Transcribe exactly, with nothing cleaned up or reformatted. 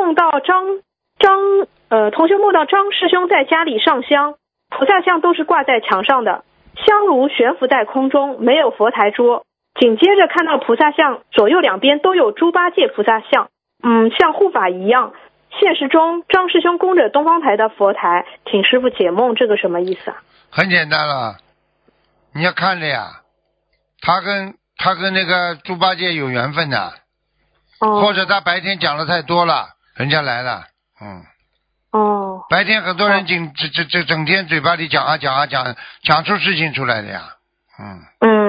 梦到张张呃，同学梦到张师兄在家里上香，菩萨像都是挂在墙上的，香炉悬浮在空中，没有佛台桌。紧接着看到菩萨像左右两边都有猪八戒菩萨像，嗯，像护法一样。现实中张师兄供着东方台的佛台，请师父解梦，这个什么意思啊？ 很简单了，你要看的呀，他跟他跟那个猪八戒有缘分的， 哦， 或者他白天讲的太多了，人家来了，嗯。 哦， 白天很多人整这这这整天嘴巴里讲啊讲啊讲，讲出事情出来的呀，嗯。 嗯